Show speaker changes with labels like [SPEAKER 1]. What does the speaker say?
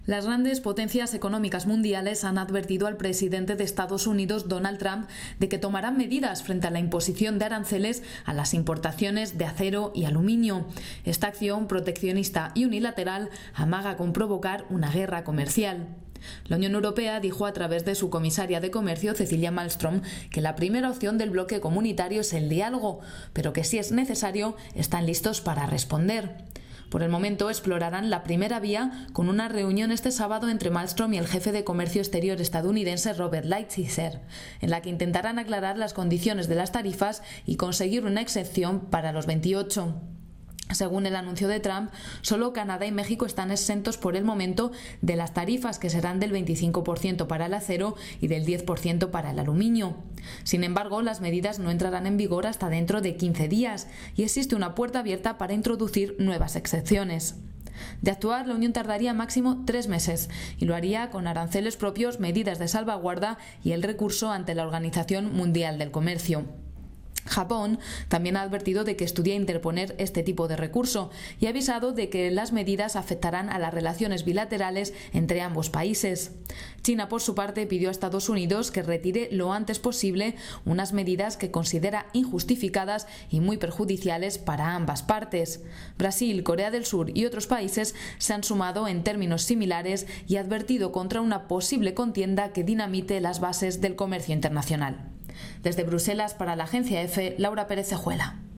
[SPEAKER 1] Las grandes potencias económicas mundiales han advertido al presidente de Estados Unidos, Donald Trump, de que tomarán medidas frente a la imposición de aranceles a las importaciones de acero y aluminio. Esta acción proteccionista y unilateral amaga con provocar una guerra comercial. La Unión Europea dijo a través de su comisaria de Comercio, Cecilia Malmström, que la primera opción del bloque comunitario es el diálogo, pero que si es necesario están listos para responder. Por el momento explorarán la primera vía con una reunión este sábado entre Malmström y el jefe de comercio exterior estadounidense Robert Lighthizer, en la que intentarán aclarar las condiciones de las tarifas y conseguir una excepción para los 28. Según el anuncio de Trump, solo Canadá y México están exentos por el momento de las tarifas, que serán del 25% para el acero y del 10% para el aluminio. Sin embargo, las medidas no entrarán en vigor hasta dentro de 15 días y existe una puerta abierta para introducir nuevas excepciones. De actuar, la Unión tardaría máximo 3 meses y lo haría con aranceles propios, medidas de salvaguarda y el recurso ante la Organización Mundial del Comercio. Japón también ha advertido de que estudia interponer este tipo de recurso y ha avisado de que las medidas afectarán a las relaciones bilaterales entre ambos países. China, por su parte, pidió a Estados Unidos que retire lo antes posible unas medidas que considera injustificadas y muy perjudiciales para ambas partes. Brasil, Corea del Sur y otros países se han sumado en términos similares y ha advertido contra una posible contienda que dinamite las bases del comercio internacional. Desde Bruselas, para la agencia EFE, Laura Pérez Cejuela.